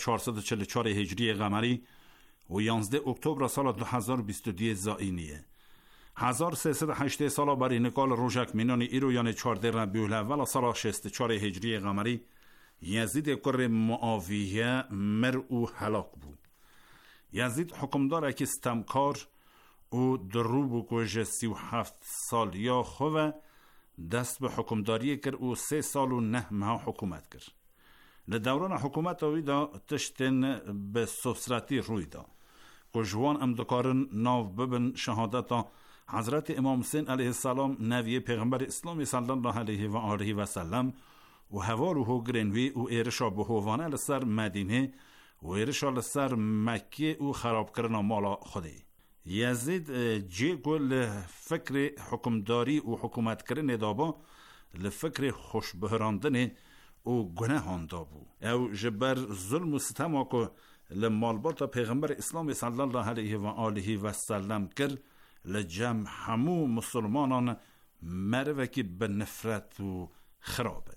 1444 هجری قمری و 11 اکتبر سال 2022 زائینیه. 1308 سال برای نکال روژک مینانی ایرو یعنی 14 ربیع الاول سال 64 هجری قمری یزید کر معاویه مرء هلاک بود. یزید حکمدار که استمکار و دروب کش 37 سال یا خواه دست به حکمداری کرد و 3 سال و 9 ماه حکومت کرد. لدوران حکومت اوی دا تشتن به سفسرتی روی دا که جوان امدکارن ناو ببن شهادتا حضرت امام حسین علیه السلام نوی پیغمبر اسلامی صلی الله علیه و آله و سلم و هوارو گرنوی و ایرشا به هوانه لسر مدینه و ایرشا لسر مکه و خراب کرنا مالا خودی. یزید جی گل فکر حکمداری و حکومت کرن دابا لفکر خوش بهراندن او گناهان دابو او جبر ظلم و ستم آکو لمالباتا پیغمبر اسلام صلی الله علیه و آله و سلم کر لجمع همو مسلمانان مروکی به نفرت و خرابه.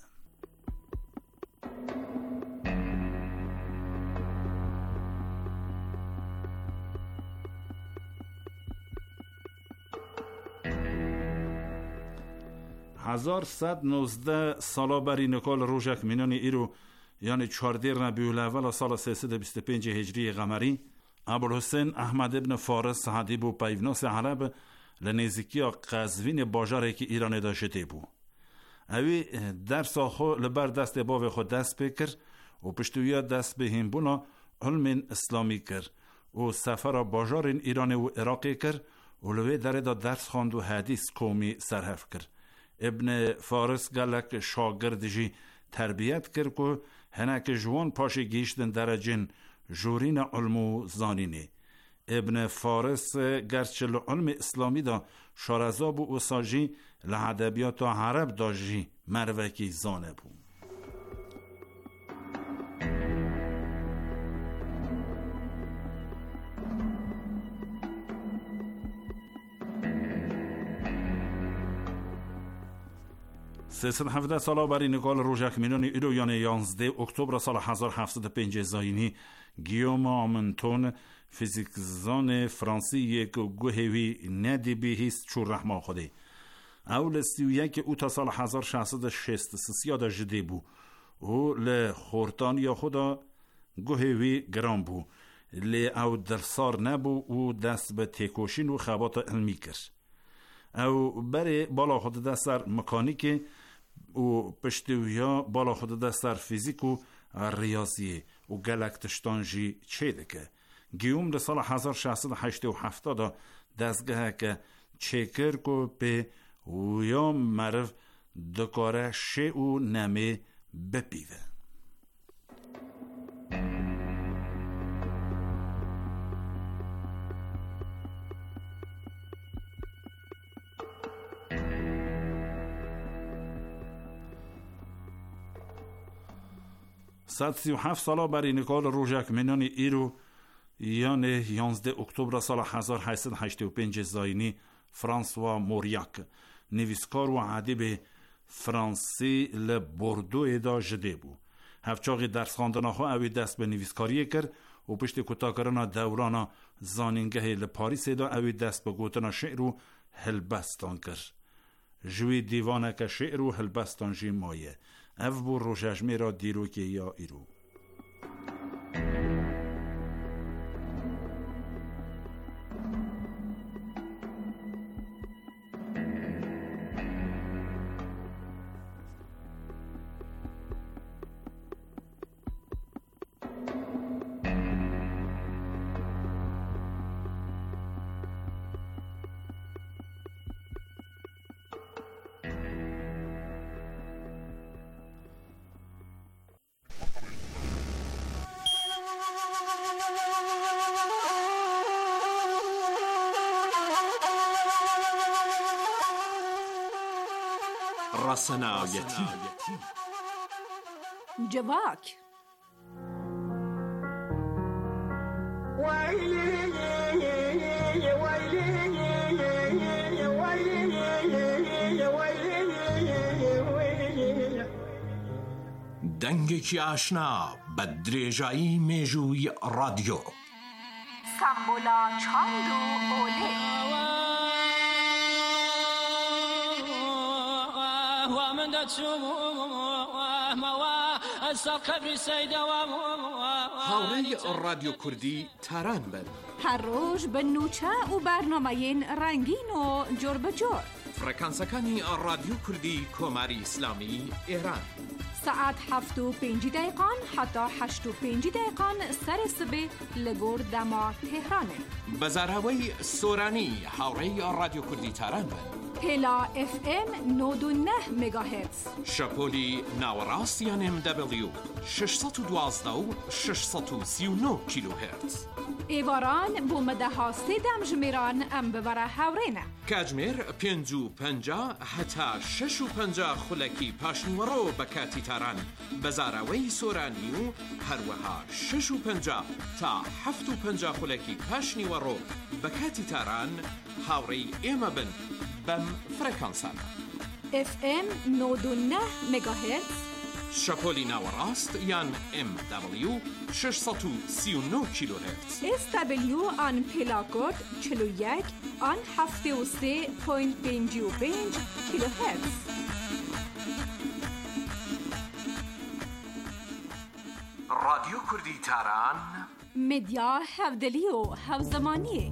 هزار صد 19 سالا بری نکال روژک مینانی ایرو یعنی 14 ربیع الاول سال 325 هجری قمری ابوالحسین احمد ابن فارس حدیب و پیوناس عرب لنزیکی قزوین باجاره که ایران داشته بود. اوی درس آخو لبر دست باوی خود دست بکر و پشتویا دست به هنبونا علم اسلامی کر و سفر باجار ایران و عراقی کر و لوی داره دا درس خواند و حدیث قومی سرحف کر. ابن فارس گلک شاگرد جی تربیت کرد که هنک جوان پاشی گیشتن درجن جورین علم و زانینه. ابن فارس گرچه علم اسلامی دا شارزاب و اساجی لعدبیات عرب دا جی مروکی زانه بود. سیصد 17 سالا بری نکال روژک مینانی ایرو یعنی 11 اکتبر سال 1705 زاینی گیوم آمنتون فیزیکزان فرانسی یک گوهوی ندی بیهیست چور رحمه خوده. اول 31 او تا سال 1663 دا جده بو او لخورتان یا خدا گوهوی گرام بو لی او درسار نبو او دست به تکوشین و خبات علمی کرد. او بری بالا خود دست در مکانیک و پشتویا بالا خود دست در فیزیک و ریاضی و گلکتشتانجی چه دکه. گیوم در سال 1687 دا دستگاه که چکر کو به ویا مرف دکاره شه و نمه بپیوه. صد 37 سالا بری نکال روژک مینانی ایرو یعنی 11 اکتبر سال 1885 زاینی فرانسوا موریاک نویسکار و ادیب فرانسی لبوردو دا جده بو. هفچاقی درس خواندن ها اوی دست به نویسکاری کرد و پشت کوتاه کردن دوران زانینگه لپاریس دا اوی دست به گوتن شعر و هلبستان کرد. جوی دیوانه که شعر و هلبستان جی مایه او بو روژجمی را دیرو که یا ایرو. رسنایتی جواک دنگێکی ئاشنا بە درێژایی مێژووی رادیۆ سمبولا چاند و ئۆلێ هاوڕێی رادیۆ کوردی تاران بن هەر ڕۆژ بە نوچە و بەرنامەیەن ڕەنگین و جۆر بەجۆر فڕەکانسەکانی رادیۆ کوردی کۆماری ئیسلامی ئێران سعات 7:05 حتا 8:05 سەری سبێ لە گۆر دەما تێهرانێ بە زاراوەی سۆرانی هاوڕێی رادیۆ کوردی تاران بن پێلا FM 99 مگاهرتز شەپۆلی ناوەڕاست یان MW 612 و 639 کیلوهرتز ئێواران بۆ مەدەها سێدەم ژمێران ئەم ببەرە هاوڕێنە کاتژمێر 5:50 هەتا 6:50 خولەکی پاشنیوەڕۆ بە کاتی تاران بە زاراوەی سۆرانی و هەروەها 6:50 تا 7:50 خولەکی پاشنیوەڕۆ بە کاتی تاران هاوڕێی ئێمە بن بەم فڕەکانسانە FM 99 مگاهرتز شەپۆلی ناوەڕاست یان MW 639 کیلوهرتز SW آن پلاکۆد 41 آن 73.55 کیلوهرتز رادیۆ کوردی تاران مدیا هەودەلی و هەوزەمانیە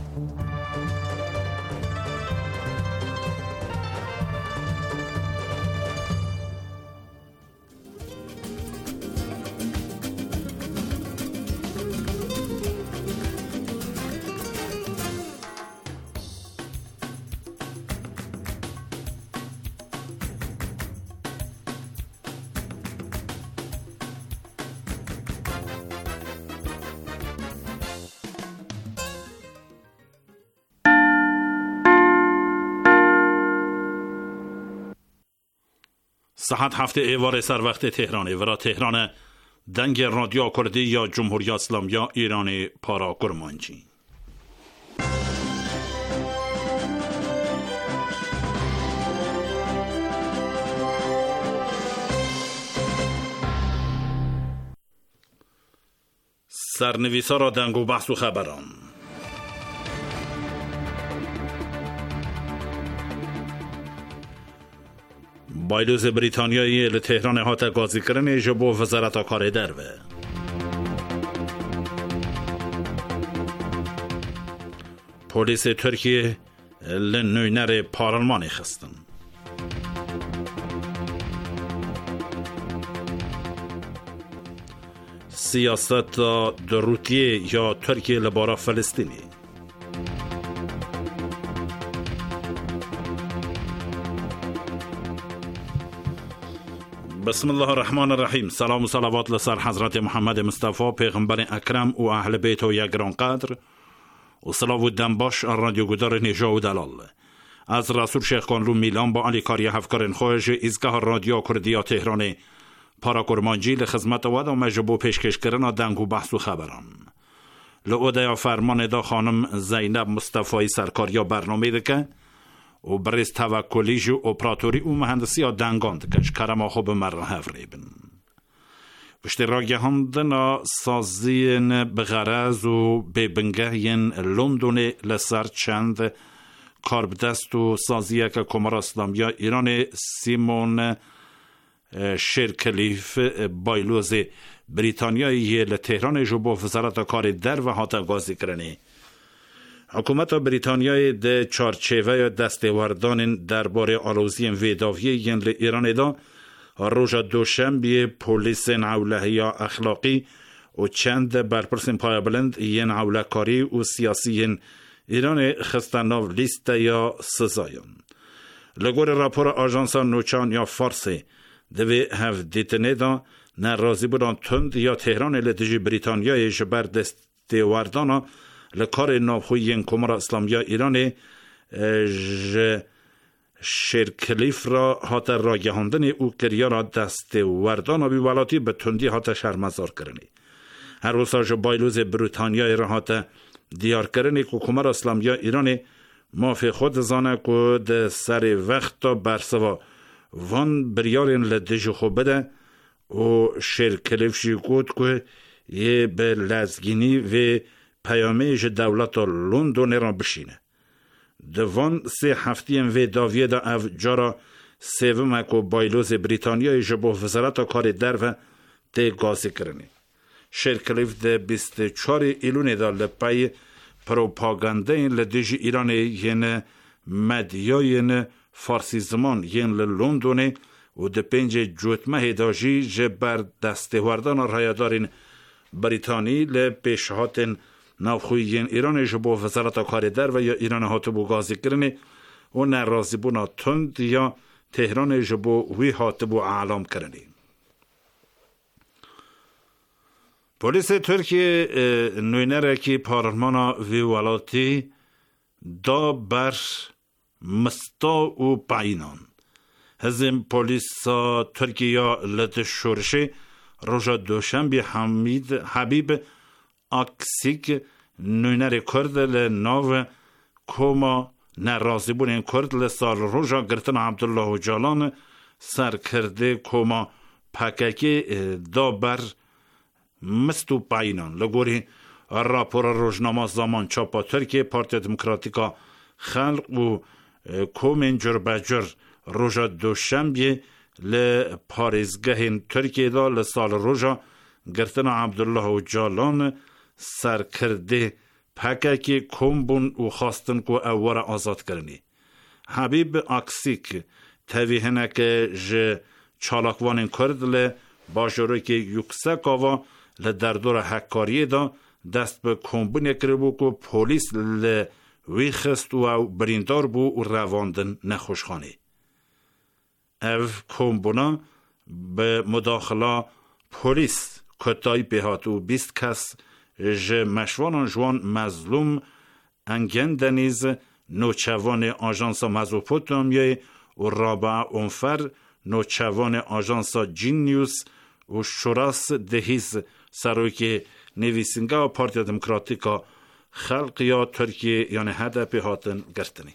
ساعت 7 ایوار سر وقت تهران ورا تهران دنگ رادیو کردی یا جمهوری اسلامی یا ایران پارا کرمانچی سرنویسا را دنگ و بحث و خبران بایلوز بریتانیایی لتهران هاتا گازی کرنه جبو وزارت کار دروه پلیس ترکیه لنوینر پارلمانی خستن سیاست دروتیه یا ترکیه لبارا فلسطینی بسم الله الرحمن الرحیم. سلام و صلوات لسر حضرت محمد مصطفی پیغمبر اکرم و اهل بیت و یگران قدر و صلاو و دنباش رادیو گدار نجا و دلال از رسول شیخ کانلو میلان با علی کاری هفکارن خواهش ایزگاه رادیو کردیا تهران پارا کرمانجی لخدمت ود و مجبو پیشکش کردن دنگ و بحث و خبران لعوده فرمان دا خانم زینب مصطفی سرکاریا برنامه دکه و برز توکلیج و اپراتوری و مهندسی ها دنگاند کش کرم خوب مره هفریبن وشتی راگهاندن سازین بغرز و ببنگهین لندن لسر چند کاربدست و سازیه که کمار اسلامی ایران سیمون شیرکلیف بایلوز بریتانیایی لتهران جبو وزارت کار در و هاتا گازی کرنی حکومت بریتانیای ده چارچوه دستوردان درباره آلوزی ویداویه ین ایران دا روز دوشنبه پلیس نولهی اخلاقی و چند برپرسین پایبلند ین اولکاری و سیاسی ایران خستناو لیست یا سزایان لگور راپور آژانسا نوچان یا فارسی دوی هف دیتنه دا نرازی بودان تند یا تهران لدجی بریتانیای جبر دستوردانا لکار نافخوی کمار اسلامی ایران شیرکلیف را هات راگهاندن او کریا را دست وردان بی ولاتی به تندی هات شرمزار کرنی هر روزاج بایلوز بریتانیای را هات دیار کرنی که کمار اسلامی ایران مافی خود زانه که ده سر وقت برسوا وان بریارین لدیج خوب بده و شرکلف جی گوت که یه به لزگینی و پیامه دولت لندن را بشینه. دوان 3 هفته و داویه دا او جارا سوم کو بایلوز بریتانیای جبو وزارت کار در و ده گازی کرنی. شرکلیف ده 24 ایلون دا لپای پروپاگنده این لدیج ایران ین مدیاین فارسی زمان ین لندن و ده 5 جوتمه داجی جبر دستهوردان رایدارین بریتانی لپیشهاتن نافخویین ایران جبو وزارت کار در و یا ایران هاتو بو گازی کرنی و نرازی بونا تند یا تهران جبو وی هاتو بو اعلام کرنی. پلیس ترکیه نوینره که پارلمانا وی ولاتی دا بر مستا و پایینان. هزیم پلیس ترکیه لد شورشی روژا دوشنبی حبیب اکسیک نوینر کرد لناو کوما نرازی بونین کرد لسال روژا گرتن عبدالله و جالان سر کرده کوما پککی دا بر مستو پایینان. لگوری راپور روزنامه زمان چاپا ترکیه پارتی دموکراتیکا خلق و کومین جربجر روژا دوشنبی لپاریزگهین ترکیه دا لسال روژا گرتن عبدالله و جالان سر کرده پککی کومبون و خواستن که اوار آزاد کرنی. حبیب اکسیک تویهنه که جه چالاکوانین کرد باجوری که یکسک آوا لدردور حکاریه دا دست به کومبون کربو که پولیس لوی خست و بریندار بو و رواندن نخوشخانه. او کومبونا به مداخله پولیس کتای بهات و 20 کس جه مشوان جوان مظلوم انگن دنیز نوچوان آژانس مزوپوتامیای و رابع اونفر نوچوان آژانس جین نیوز و شوراس دهیز سروک نویسنگه و پارتی دموکراتیکا خلق یا ترکیه یعنی هدف هاتن گرتنی.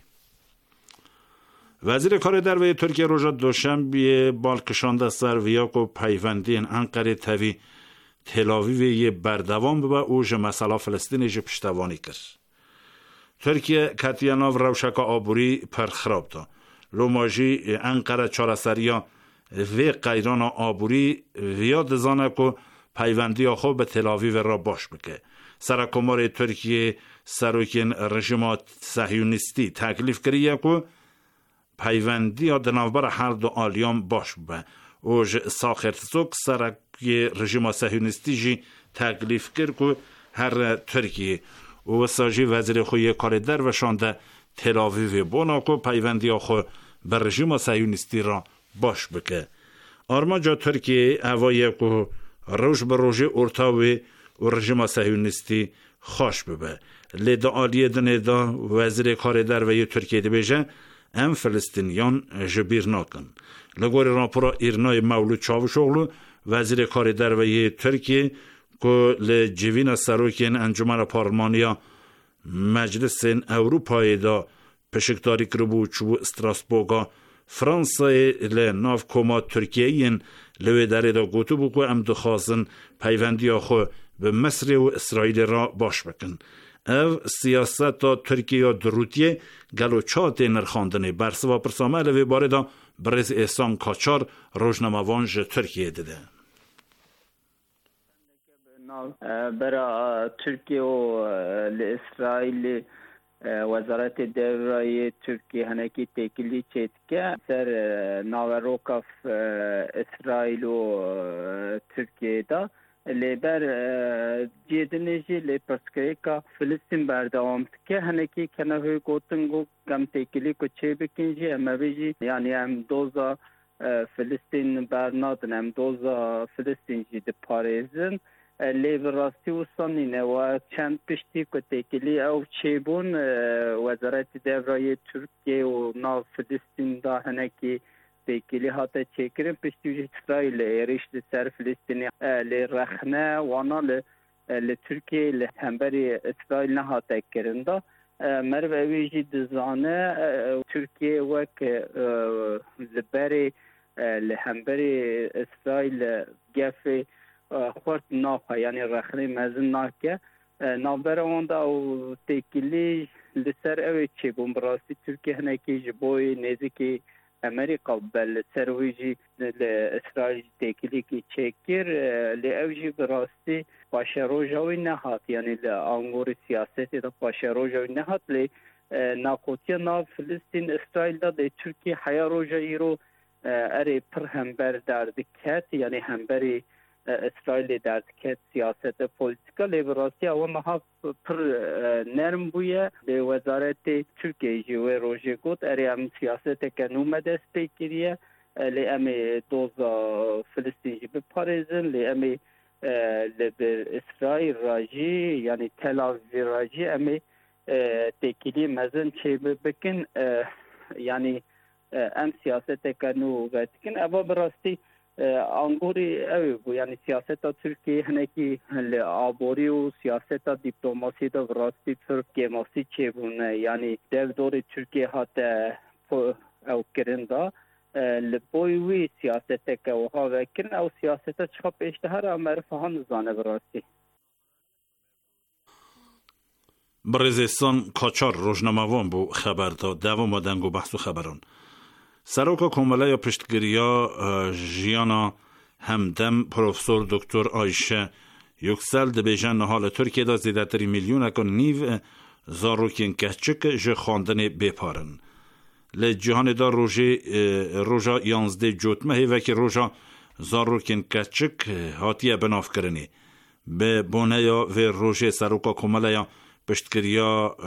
وزیر کار در وی ترکیه روژا دوشنبه بالکشانده سر ویاکو پیوندی انقره توی تلاویوی بردوام به اوج مسئله فلسطینی جه پشتوانی کرد. ترکیه کتیاناو روشک آبوری پر خراب دا. لوماجی انقره چارسریا و قیران آبوری ویاد دزانه که پیوندی خوب به تلاویو را باش بکه. سرکمار ترکیه سروکین رژیم صهیونیستی تکلیف کریه که پیوندی دنوبر هر دو آلیام باش به. اوج ساخرتزوک سرکی رژیم صهیونیستی جی تکلیف کرد که هر ترکیه و ساجی وزیر خوی کار در و شانده تلاویو بونا که پیوندی خو به رژیم صهیونیستی را باش بکه. آرمانجا ترکیه هوایی که روش به روژه ارتاوی و رژیم صهیونیستی خوش ببه. لیده آلیه دنیده وزیر کار در و ترکیه دی بیجه ام فلسطینیان جبیر ناکن. لگوری راپورا ایرنای مولود چاوشوغلو وزیر کار در و ترکیه که لجوین سروکین انجمن پارلمانیا مجلس اروپای دا پشکداری کربو چو استراسبورگا فرانسای لناف کما ترکیهین لوی داره دا گوتو بو که ام دخوازن پیوندی خو به مصر و اسرائیل را باش بکن. او سیاست دا ترکیه دروتیه گلوچات نرخاندنه برسوا پرسامه لوی باره دا برز احسان کاچار روزنامه‌وانج ترکیه دیده. برای ترکیه و اسرائیل وزارت دفاع ترکیه هنکی تکلی چید که سر ناوروکاف اسرائیل و ترکیه دا لیبر جیدنیجی لیپرسکری که فلسطین بردوام که هنکی کنه گوتنگو کم تکلی کو چه بکنجی اما بیجی یعنی هم دوزا فلسطین برنادن هم دوزا فلسطین جی ده پاریزن لیبر راستی و سانینه و چند پشتی که تکلی او چه بون وزارت دفاع ترکیه و ناو فلسطین دا هنکی تکلی هاتا چکرن پشتی اسرائیل ایرشت سر فلسطینی لرخنه وانا لترکیه لهمبری اسرائیل نه هاتا کرنده مرو اویجی دزانه ترکیه وک زبری لهمبری اسرائیل گف خورد ناخه یعنی رخنه مزن ناکه نامبر اون دا او تکیلی لسر اوی چه بوم براستی ترکیه هنکی جبوی نزدیکی امریکا بل سرویجی اسرائیل تکیلی کی چکر لیوجی براستی پاشروجوی نهات یعنی انگور سیاستی دا پاشروجوی نهات لی ناقوتی ناو فلسطین اسرائیل دا ترکیه حیا روجایی رو اری پر همبر دردکت یعنی همبری اسرائیل دردکت سیاست پولیتیکا لیبراسی او مها پر نرم بویه لی وزارت ترکیه جوی روژه گود اری هم سیاست کنومه دست پیکریه لی امی دوزا فلسطین جی بپارزن لی امی اسرائیل راجی یعنی تل آویو راجی امی تکیلی مزن چه بکن یعنی ام سیاست کنو بکن اما براستی انگوری اوی بو یعنی سیاست ترکیه هنکی آبوری و سیاست دیپلماسی دا براستی ترکیه ماسی چه بونه یعنی دو دور ترکیه هات او کرنده لبوی وی سیاست که وها وکرن او سیاست چخوا پیشتهر امرفه ها نزانه براستی برزستان کاچار روزنامه‌وان بو خبر داد دوام دنگو بحث و خبران سروکا کمله یا پشتگیریا ژیانا همدم پروفسور دکتر آیشه یکسل دبیجن حال ترکیه دا زیدتری میلیون اکن نیو زاروکین کچک ج خواندن بپارن لجهان دا روژا 11 جوتمه و که روژا زاروکین کچک هاتیه بناف کرنی به بونه یا و روژه سروکا کمله یا پشتگیریا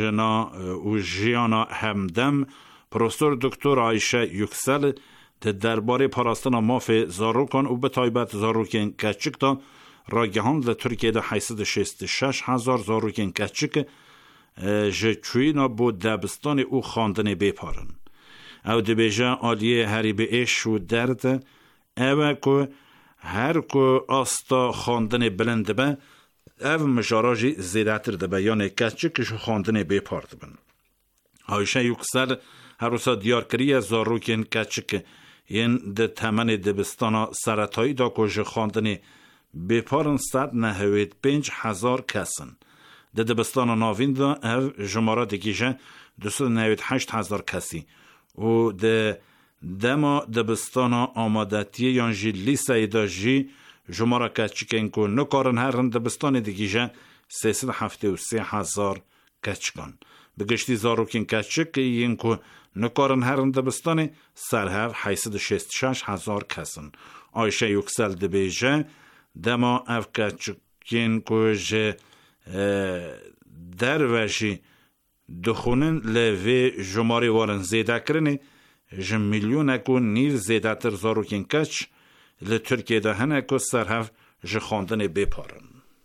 ژیانا همدم پروفسور دکتر آیشه یکسل درباره پاراستنا ماف زاروکان و به تایبت زاروکین کچک دا راگهان در ترکیه دا 866,000 زاروکین کچک جچوینا با دبستان او خواندن بپارن او دبیجه آلیه هری به ایش و درد او که هر که آستا خواندن بلند به او مجاراجی زیدتر دبه یعنی کچکش خواندن بپارد بن آیشه یکسل هر روزا دیارکری زاروکین کچک این ده تمن دبستان سرطایی دا کج خواندن بپارن 195,000 کسن ده دبستان ناوین دا او جمارا دگیجه 298,000 کسی و ده دما دبستان آمادتی یانجی لیسای دا جی جمارا کچکن که نکارن هرن دبستان دگیجه 373,000 کچکان بگشتی زاروکین کچک این که نکارن هرن دبستان سرهف 866,000 کسن آیشه یکسل دبیجه دما اف کچکین که در وشی دخونن لوی جماری وارن زیده کرنی جم میلیون اکو نیو زیده تر زاروکین کچ لترکیه ده هن اکو سرهف جخاندن بپارن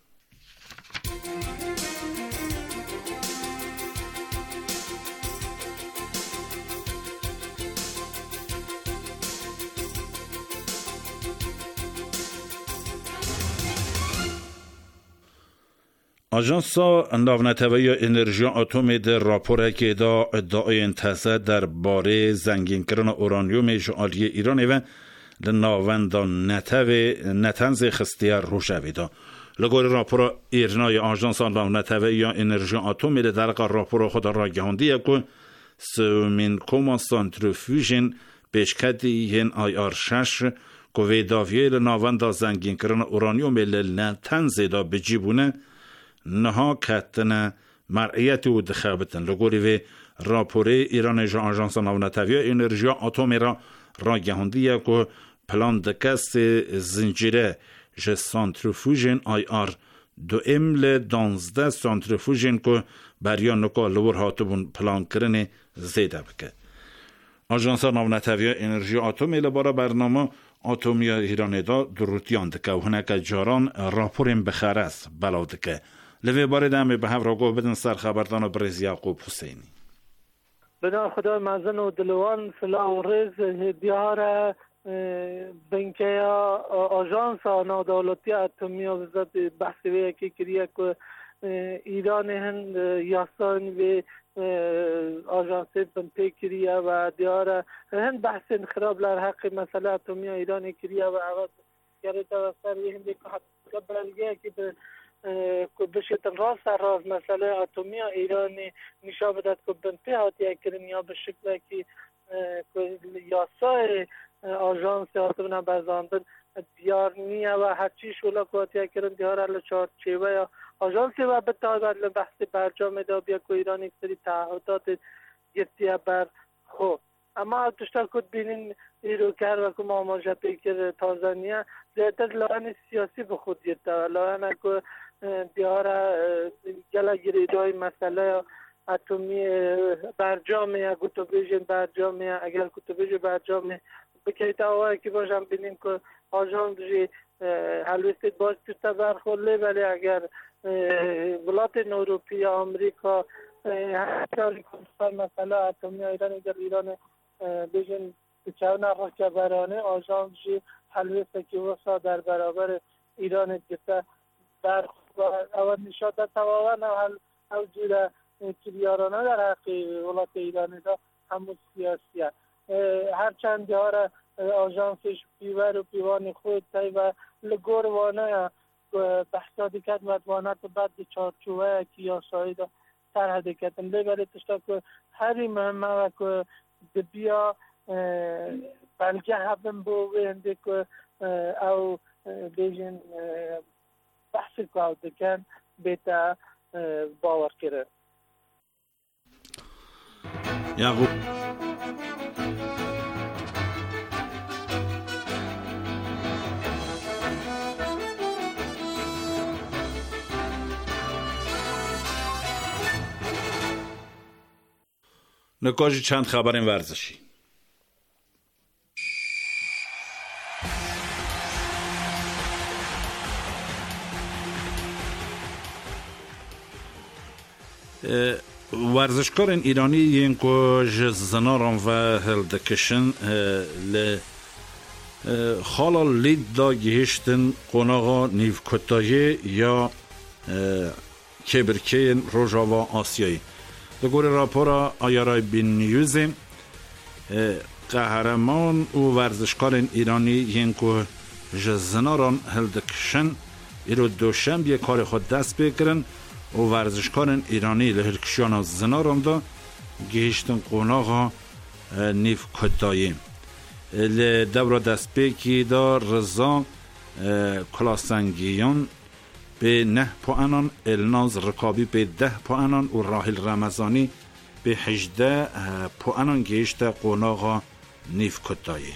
آژانسا ناونتوی انرژی اتمی در راپوره که دا ادعای انتظار در باره زنگین کردن اورانیوم جعالی ایران و ناوند نتنز خستیار روشوی دا لگور راپور ایرنای آژانسا ناونتوی یا انرژی اتمی در راپور خود را گهاندیه که سومین کومان سانتریفیوژن پیشکدی این IR6 که ویداویه ناوند زنگین کردن اورانیوم نتنز دا بجیبونه نها کتن مرعیت و دخابتن لگوری و راپوره ایران جا آژانس ناونتوی انرژی اتمی را گهاندیه که پلان دکست زنجیره جه سانتریفوژن IR دو امل 12 سانتریفوژن که بریان نکا لور هاتبون پلان کرن زیده بکه آژانس ناونتوی انرژی اتمی لبارا برنامه اتمی ایران دا دروتیان دکه و هنک جاران راپورین بخرس بلاو دکه لوی باره دمی به هم راگو بدن سر خبردان برز یعقوب حسینی بدن خدا مزن و دلوان فلا و رز بیار بنکه آژانس نادولتی اتمی وزارت بحثی که کریه که ایران هند یاسان و آژانس بنپی کریه و دیاره هند بحث انخراب لر حق مسئله اتمی ایران کریه و عوض گرده و سر هند که حتی بلگه که بشکل راست راست مسئله اتمی ایرانی نشان بدهد که بنپی هاتیه کرن یا به شکل که یاسای آژانس اتمی برزاندن دیار نیه و هرچی شولا که هاتیه کرن دیار علی چارچیوه یا آژانس و بتاید لبحث برجام دا بیا که ایران یک سری تعهدات گرتیه بر خود اما دشتر کد بینین ایرو کر و که ماماجه پیکر تازانیه زیادر لاین سیاسی به خود گرته لاین که دیاره گله گریدای مسئله اتمی برجامه گوتوبیجن برجامه اگر گوتوبیجن برجامه بکیتا هایی که باشم بینیم که آژانس حلوستید باز تیرتا برخوله ولی اگر ولات اروپی یا امریکا هر کنفر مسئله اتمی ایران اگر ایران بیجن بچهون راکه برانه آژانس حلوسته که وسا در برابر ایران دیسته برخوله اول نشاده تواوان او جوره کلیارانه در حق ولات ایران دا همون سیاسیه هرچند ها آژانسش پیور و پیوان خود تای و لگور وانه بحثا دیکت مدوانه تو بعد چارچوه که یا شاید سر حدیکتن بله تشتا که هری مهمه و که دبیا بلگه هبن بو وینده که او بیجن بحث که او دکن بیتا باور کرد یعقوب نکاش چند خبر ورزشی. ورزشکار ایرانی ینکو زناران و هلدکشن ل خالا لید دا گهشتن قناغا نیوکتایی یا کبرکه روژاوا آسیایی دگور راپورا آیارای بین نیوز قهرمان و ورزشکار ایرانی ینکو زناران هلدکشن ایرو دوشنبه کار خود دست بکرن و ورزشکار ایرانی لهلکشان زناران دا گهشتن قناغا نیوکتایی لدورا دست بکی دا رضا کلاسنگیان به 9 پوانان، الناز رکابی به 10 پوانان و راحل رمضانی به 18 پوانان گشت قناغا نیوکتایی.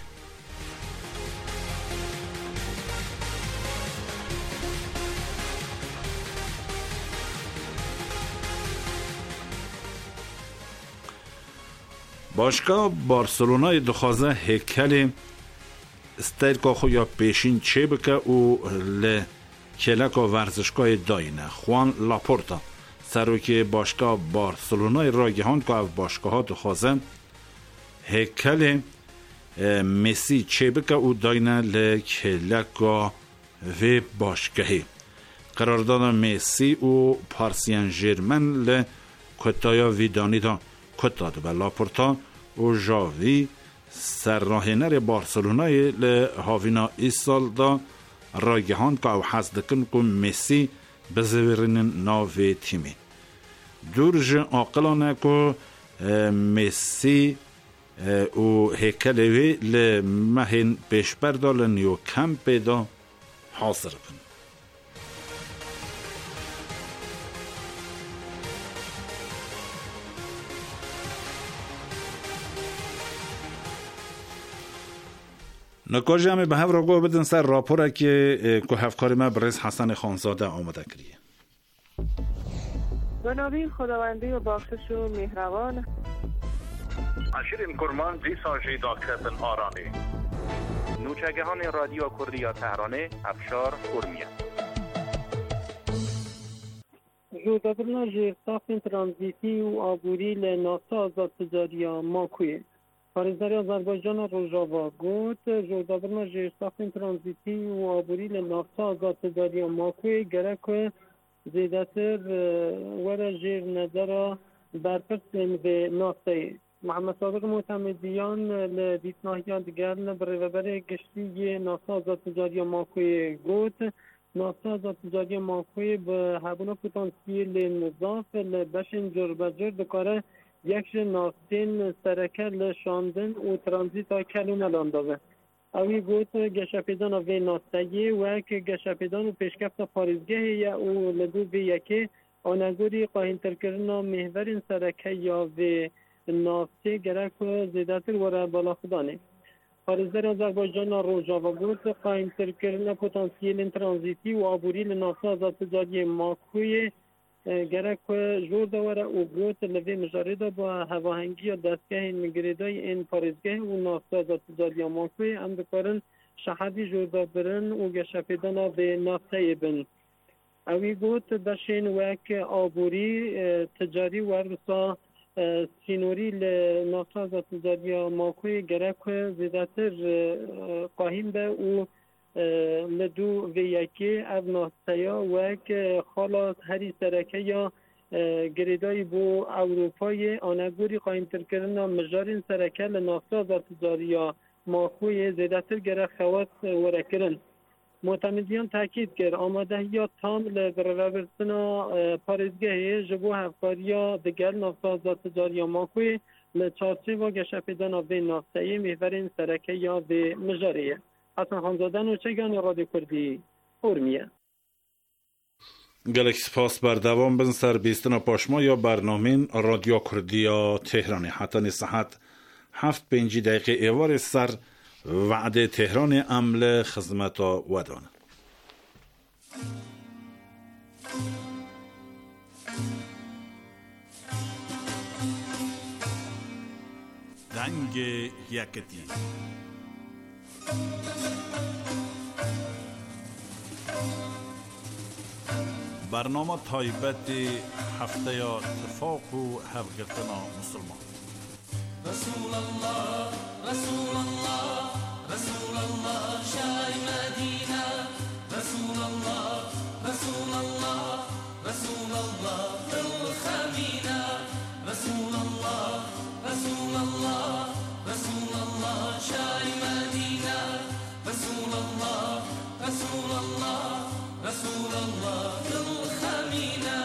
باشگاه بارسلونای دخوازه هیکل استایل خو یا پیشین چه بکه و کلک و ورزشگاه داینه خوان لاپورتا سروکی باشگاه بارسلونای راگهان که او باشگاه ها دخوازه هیکل مسی چه بکه و داینه لکلک و باشگاهی قرارداد مسی و پارسیان ژرمن لکتایا ویدانی دا کتاد و لاپورتا و ژاوی سرراهنر بارسلونای لهاوینا ایسال دا راگهان که او حس دکن که مسی بزورین ناوی تیمی دورج آقلانه که مسی و هیکلوی لمهین پیشبردا لنیو کمپ دا حاضر بن نکاجی همه به هم را گوه بدن سر راپوره که هفکاری ما برز حسن خانزاده آمده کریه بنابین خداوندی و بخشش و مهربان شیرین کرمان زیساجی داکتن آرانی نوچگهان رادیو کردیا تهرانه افشار خورمیه جودابرنا جی صافین ترانزیتی و آبوری لناسا آزاد تجاریا ماکویه پارێزگاری ئازەربایجان ڕۆژاوا گوت ژۆردابرنا ژێرساختên ترانزîtî û aborî li navçeya azadtecariya Makûyê gerek ku zêdetir were jêr nezera berpirsên vê navçeyê. Mihemed Sadiq Mutemediyan li dîtnahiya diger li bi rêveberê giştî yê navçeya azadtecariya Makûyê got navçeya azadtecariya Makûyê bi hebûna potansiyelên zaf li beşên cirbecir dikare yek ji navçeyên sereke li şandin û tranzîta kelûmelan de be. Ew got geşepêdana vê navçeyê wek geşepêdan û pêşkefta parêzgehê ye û li dû vê yekê anegorî qahîntirkirina mêhverên sereke ya vê navçê gerek ku zêdetir were balaxudanê. Parêzgera Azerbaycana Rojava got qahîntirkirina potansiyelên tranzîtî û aborî li navçeya azadtecariyê Makûyê gerek ku jor de were û got li vê mijarê de bi hevahengiya destgehên girêdayî ên parêzgehê û navçeya azadtecariya Makûyê em dikarin şehedî jordabirin û geşepêdana vê navçeyê bin. Ew got beşên wek aborî ticarî werwisa sînorî li navçeya azadtecariya Makûyê gerek ku zêdetir qahîn be û li dû vê yekê ev navçeya wek xala herî sereke ya girêdayî bo Ewropayê anegorî qahîntirkirina mijarên sereke li navçeya azadtecariya Makûyê zêdetir gerek xewet were kirin. Mutemediyan tekîd kir amadehiya tam li birêvebirtina parêzgehê ji bo hevkariya diger navçeya azadtecariya Makûyê li çarçêva geşepêdana vê navçeyê mêhverên sereke ya vê mijarê ye. Hasan Xanzade Nûçeganê Radyo Kurdî Urmiye. gelek spas berdewam bin ser bîstina paşmaya bernamên Radyo Kurdiya Tehranê. Hetanê saet 7:05 êvarê ser وعده تهران امل خدمت ودان. دنگ یکتی برنامه تایبت هفته یا اتفاق و هفگرتنا مسلمان. رسول الله رسول الله رسول الله شاي مدينة رسول الله رسول الله رسول الله في الخمينة رسول الله رسول الله رسول الله شاي مدينة رسول الله رسول الله رسول الله في الخمينة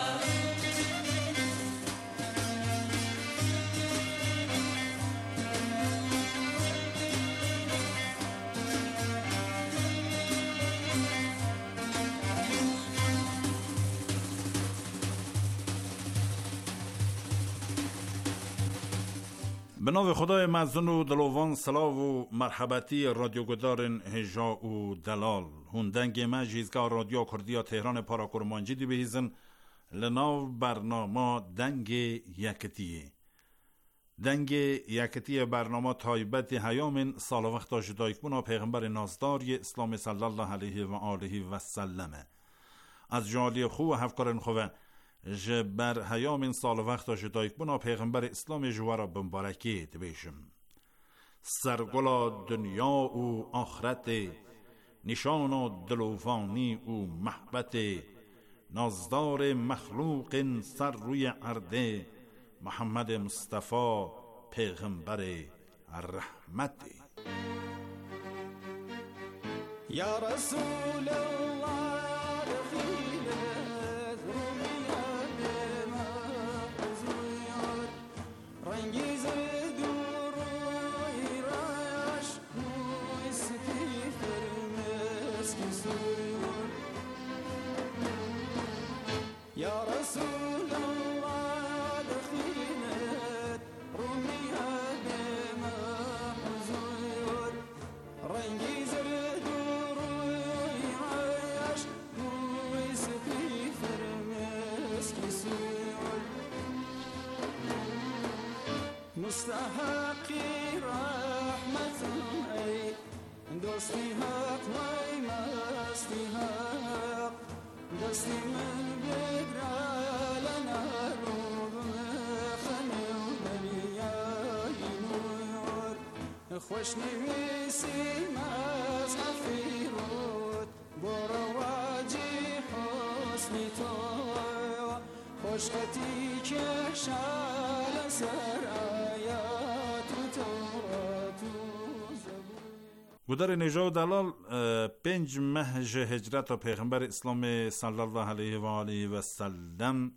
به نام خدای مزن و دلوان سلاو و مرحبتی رادیوگدارن هجا و دلال هندنگ مجیزگاه رادیو کردیا تهران پاراکورمانجی دی بهیزن لناو برنامه دنگ یکتیه. دنگ یکتی برنامه تایبت هیامن سال وقت جدایکبونا پیغمبر نازداری اسلام صلی الله علیه و آله و سلمه از جالی خو و هفکارن خواه جبر هیام سال وقت جدایکبونا پیغمبر اسلام جوارا بمبارکی دبیشم سرگلا دنیا و آخرت نشان و دلوفانی و محبت نازدار مخلوق سر روی عرده محمد مصطفی پیغمبر رحمت. یا رسول الله يا رسول الله دخيلت رميها دماء حزور رنجي زرد وروي عايش ويسقي فرمس كسور مستحقي رحمة أي دوستي حق ما مستي حق دوستي من خوش نویسیم از حرفی رود برو واجی حسنی تو خوش خطی که شال سر آیات تورات و زبور. گودر نژا و دلال 5 ماه هجرت پیغمبر اسلام صلی الله علیه و آله و سلم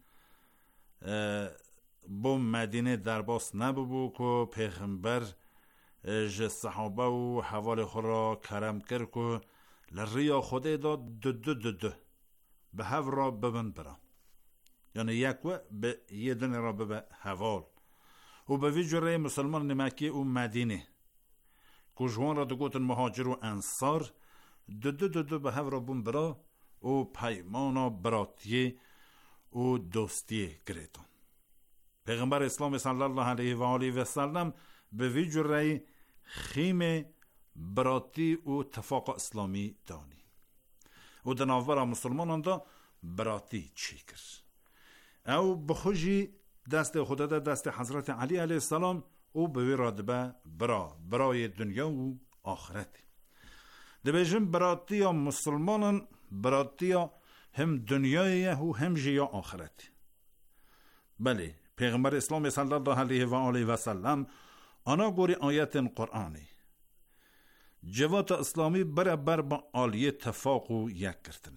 با مدینه در باس نبود که پیغمبر صحابه و حوال خود را کرم کرد که لریا خوده داد دو به هف را ببند برا، یعنی یک و به یه دن را به حوال و به ویجره مسلمان مکه و مدینه که جوان را دو گوتن مهاجر و انصار دو به هف را بند برا و پیمانا براتیه و دوستیه گریتون. پیغمبر اسلام صلی الله علیه و آله و سلم به ویجره خیم براتی و اتفاق اسلامی دانی و دناورا مسلمانان دا براتی چی کرد او بخوشی دست خدا دا دست حضرت علی علیه السلام او به وی رادبه برای دنیا و آخرت دبیجم براتی یا مسلمانان براتی یا هم دنیای و هم جیا آخرت. بله پیغمبر اسلام صلی الله علیه و آله و سلم آنا گوری آیت قرآنی جوات اسلامی برابر با عالیه اتفاق و یک کرتنی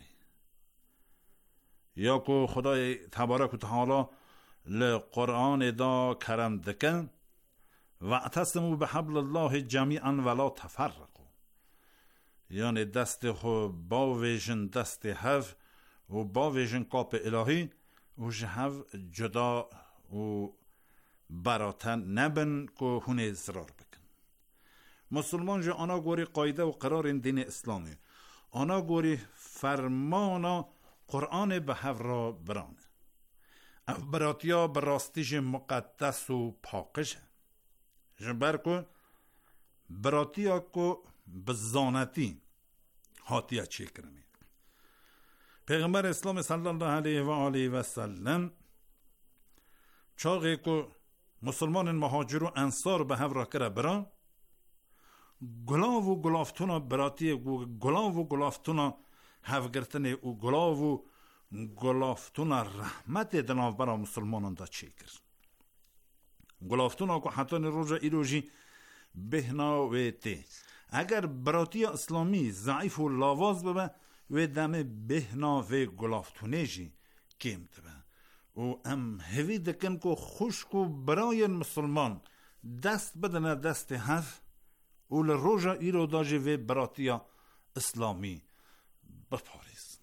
یا که خدای تبارک و تعالی لقرآن دا کرم دکن و اعتصموا بحبل الله جمیعا ولا تفرقوا، یعنی دست خو با ویژن دست هف و با ویژن قاپ الهی و جهف جدا و براتن نبن که هونه زرار بکن. مسلمان جو آنا گوری قایده و قرار این دین اسلامی آنا گوری فرمانا قرآن به هف را برانه او براتیا براستیج مقدس و پاکشه جبر که براتیا که بزانتی حاتیه چی کرمی. پیغمبر اسلام صلی الله علیه و آله و سلم چاقی که مسلمان مهاجر و انصار به هف را کرده بران گلاو و گلافتونا براتی گلاو و گلافتونا هفگرتنه و گلاو و گلافتونا رحمت دناو برا مسلمانان دا چی کرد. گلافتونا که حتی روژا ایروژی بهنا و تی اگر براتی اسلامی ضعیف و لاواز ببه و دم بهنا و گلافتونه جی کم تبه و ام هوی دکن که خوشک و برای مسلمان دست بدنه دست هف و لروژا ایرو داجه و براتی اسلامی بپاریز.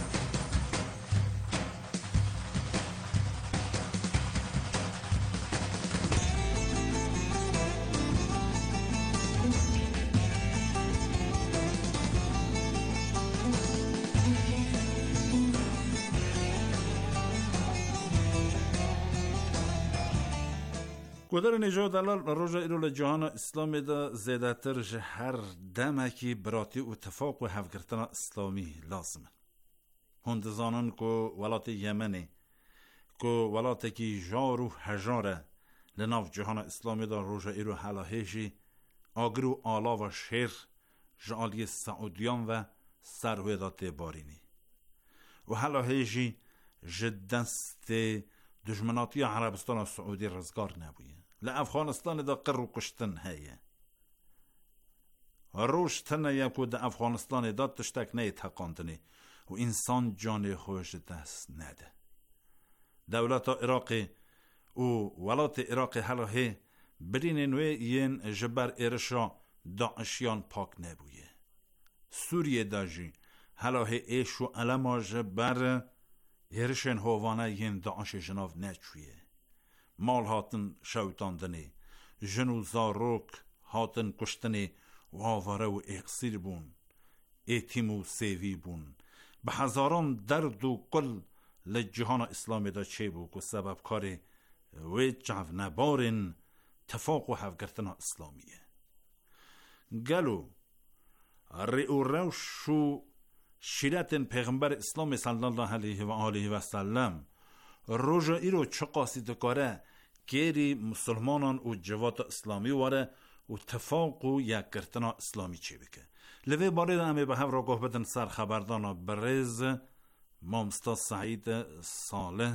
گودر نژا دلال روژا ایرو لجهان اسلامی دا زیده تر هر دمکی براتی و اتفاق و هفگرتن اسلامی لازمه. هندزانان که ولات یمنی که ولات کی جار و هجاره لناف جهان اسلامی دا روژا ایرو حلاهیشی آگرو آلا و شیر جالی سعودیان و سرویدات بارینی و حلاهیشی جدنست دشمناتی عربستان و سعودی رزگار نبویه لافغانستان دا قر و کشتن هیه روش تنه یکو دا افغانستان دا تشتک نه تقاندنی و انسان جان خوش دست نده. دولت عراقی و ولات عراقی حلاهی برین نوی ین جبر ارشا داعشیان پاک نبویه. سوریه داجی حلاهی ایش و علما جبر ارشن هوانه ین داعش جناف نچویه. مال هاتن شوتاندنی جنو زاروک هاتن کشتنی و آواره و اقصیر بون ایتیم و سیوی بون به هزاران درد و قل لجهان اسلامی دا چه بو که سبب کاری و جعف نبارن تفاق و حفگرتنا اسلامیه گلو ریو روش و شیرت پیغمبر اسلام صلی الله علیه و آله و سلم روژا ایرو چه قاسید کاره گیری مسلمانان و جوات اسلامی واره و تفاق و یک گرتنا اسلامی چی بکه لوی بارید همه به هف را گوه بدن سر خبردانا برز مامستا سعید صالح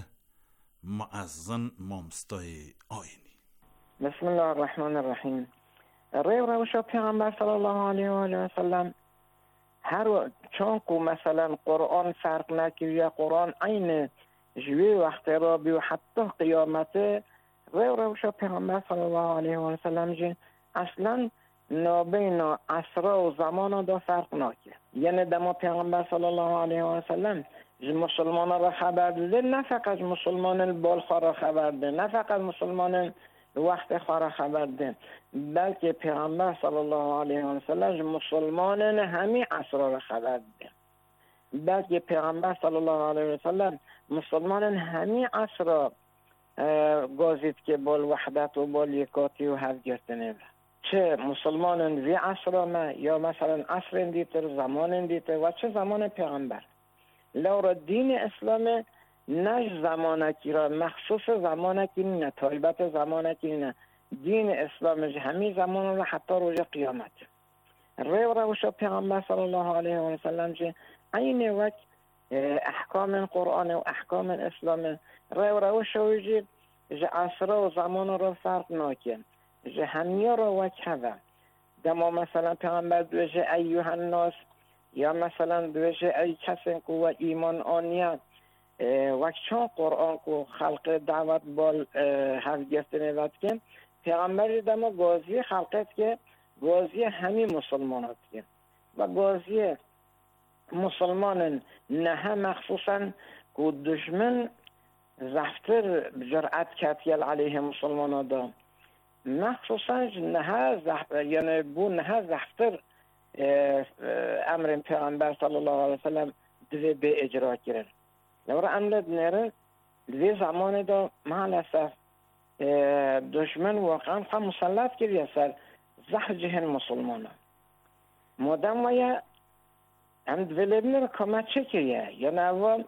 معزن مامستای آینی. بسم الله الرحمن الرحیم. ریو روشا پیغمبر صلی الله علیه و آله و سلم هر چون که مثلا قرآن فرق نکرد یا قرآن عین جوی وقت را بی و حتی قیامت ریو روشا پیغمبر صلی الله علیه و آله و سلم جی اصلا نابین عصر و زمان دا فرق نکرد. یعنی دما پیغمبر صلی الله علیه و سلم مسلمان را خبر داده، نه فقط مسلمان بالخواه را خبر ده، نه فقط مسلمان وقت خواه را خبر ده، بلکه پیغمبر صلی الله علیه و سلم مسلمان همین عصر را خبر ده، بلکه پیغمبر صلی الله علیه و سلم مسلمان همین عصر را گازید که بال وحدت و بال یکاتی و حف گرتنه. چه مسلمان وی عصر ما یا مثلا عصر دیتر زمان دیتر و چه زمان پیغمبر لورا دین اسلام نه زمانکی را مخصوص زمانکی نه طالبت زمانکی نه دین اسلام همین زمان را حتی روز قیامت ریو روشا پیغمبر صلی الله علیه و سلم جه این وقت احکام قرآن و احکام اسلام ریو روشا جه عصر و زمان را فرق ناکن جه همیا را وکه دما مثلا پیغمبر دوجه ایوه الناس یا مثلا دوجه ای کسی که و ایمان آنیت وقت چون قرآن که خلق دعوت بال حفظ گرفتنه وقت که پیغمبر دما گازی خلقت که گازی همین مسلمانات که و گازی مسلمان نه مخصوصا که دشمن زفتر جرأت کتیل علیه مسلمان دا مخصوصا نه یعنی بو نه زفتر امر پیغمبر صلی الله علیه وسلم دوی به اجرا کرد لورا املد نره دوی زمان دا مالسف دشمن واقعا خواهم مسلط کردی سر زهر جهن مسلمان مادم ویا هم دوی لبنر کامت چه کریه یعنی اول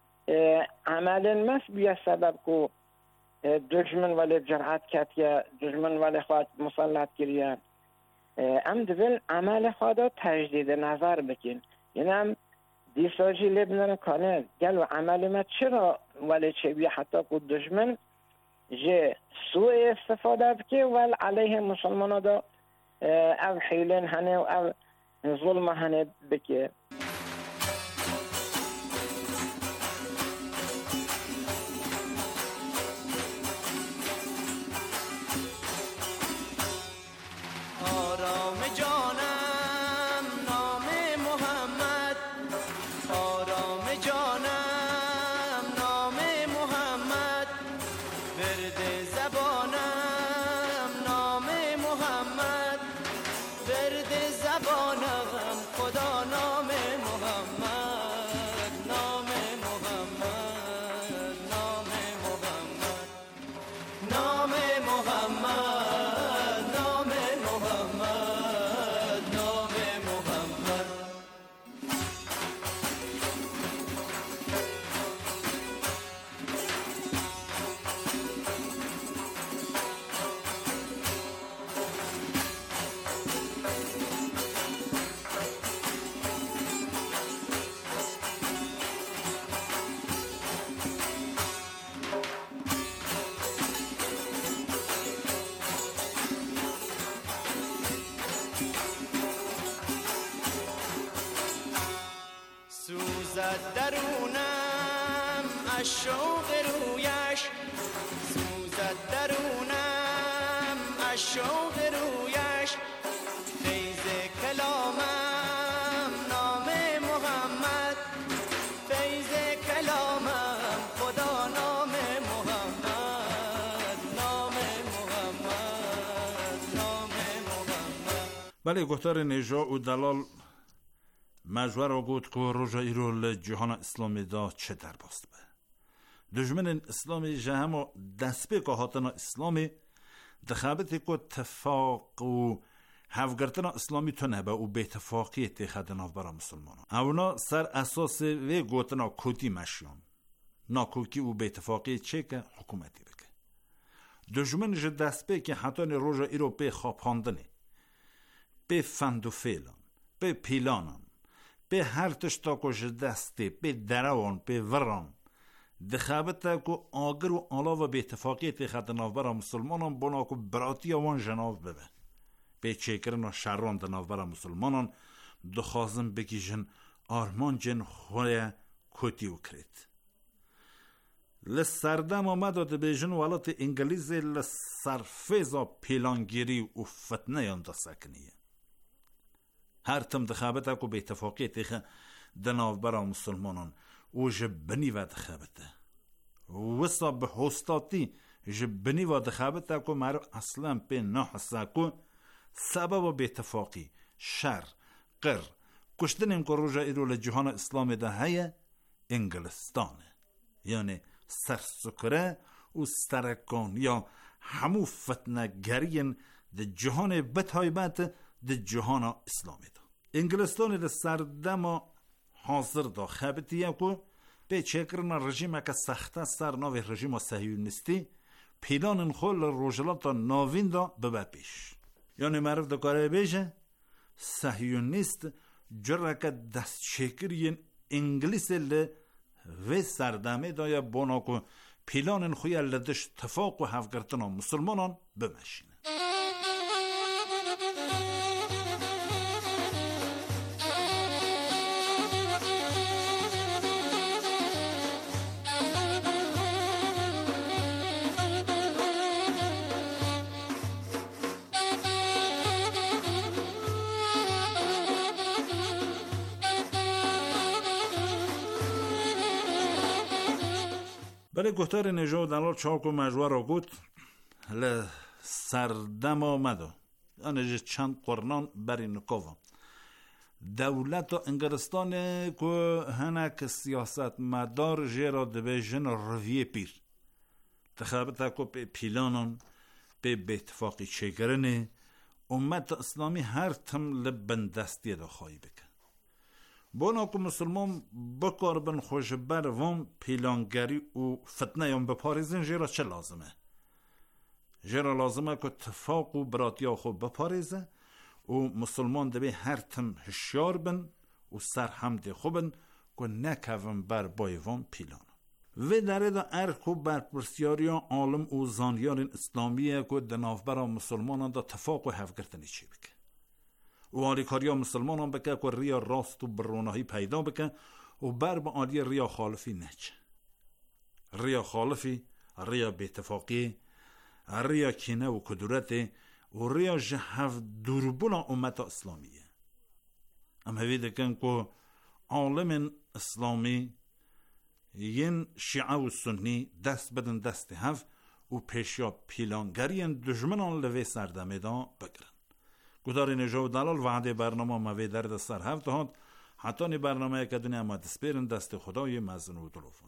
عمل مس بیا سبب که دشمن ولی جرعت کت یا دشمن ولی خواهد مسلط کریه ام دویل عمل خواهد تجدید نظر بکن یعنی هم دیساجی لبنر کانه گل و عمل ما چرا ولی چه بیا حتی که دشمن جه سوء استفاده بکه ول علیه مسلمان دا او حیلن هنه و او ظلم هنه بکه سوزد درونم از شوق رویش سوزد درونم از شوق رویش فیض کلامم نام محمد فیض کلامم خدا نام محمد نام محمد نام محمد. بله گفتار نجا و دلال مجور را گود که روژایی رو جهان اسلامی دا چه در باست به دشمن اسلامی جهام و دست به که هاتنا اسلامی دخابتی که تفاق و هفگرتنا اسلامی تو نبه و به اتفاقی اتخادنا برا مسلمان اونا سر اساس وی گوتنا کودی مشیان ناکوکی و به اتفاقی چه که حکومتی بکه دشمن جه دست به که حتی روژایی رو به خواب خاندنه به فندوفیلان، به پیلانان، به هر تشتا کش دسته، به درون، به وران دخابتا کو آگر و آلا و به اتفاقیت خدناف برا مسلمانان بنا کو براتی آوان جناف ببه به چکرن و شران دناف برا مسلمانان دخوازم بگیجن آرمان جن خواه کتیو کرد لسردم آمد و دبیجن ولات انگلیزی لسرفیزا پیلانگیری و فتنه یانده سکنیه هر تم دخابتا کو به اتفاقیت دناف برا مسلمانان و جبنی و دخابته وصا به حستاتی جبنی و دخابته کو مارو اصلا به نحسا کو سبب به اتفاقی شر قر کشتن این روژه ایرو لجهان اسلام ده هیه انگلستانه یعنی سرسکره و سرکان یا همو فتنه گرین ده جهان بتایبت ده جهان اسلامی ده انگلستان ده سردم حاضر دا خبتیه کو به چکرنا رژیم که سخته سر ناوی رژیم صهیونیستی پیلان خول روجلات ناوین دا ببه پیش یعنی معروف دا کاره بیشه صهیونیست جره که دست چکرین انگلیس لی و سردمه دا یا بنا کو پیلان خوی لدش تفاق و حفگرتنا مسلمانان بمشینه بله گفتار نژاد دلال چاک و مجوه را گفت سردم آمده یعنی چند قرنان بری نکاوم دولت انگلستان که هنک سیاست مدار جیرا دبیجن رویه پیر تخابت که به پیلانان به اتفاقی چگرنه امت اسلامی هر تم لبندستی دا خواهی بکن بنا که مسلمان بکار بن خوش بر وان پیلانگری و فتنه یم بپاریزن جیرا چه لازمه؟ جیرا لازمه که اتفاق و براتیا خود بپاریزه و مسلمان دبی هر تم هشیار بن و سر حمد خوبن که نکوون بر بایوان پیلان و داره دا ارک و برپرسیاریان عالم و زانیان اسلامیه که دناف برا مسلمانان دا تفاق و حفگرتنی چی بکن و آلیکاریا مسلمانان بکن که ریا راست و بروناهی پیدا بکن و بر با آلی ریا خالفی نچه ریا خالفی ریا بیتفاقی ریا کینه و کدورت و ریا جهف دربون امت اسلامیه اما هیده کن که عالم اسلامی ین شیعه و سنی دست بدن دست هف و پیشیا پیلانگرین دجمنان لوی سردمه دا بگرن گدار نجا و دلال وعده برنامه موی درد سر هفت هاد حتی نی برنامه که دنیا ما دسپیرن دست خدای مزن و دلوفان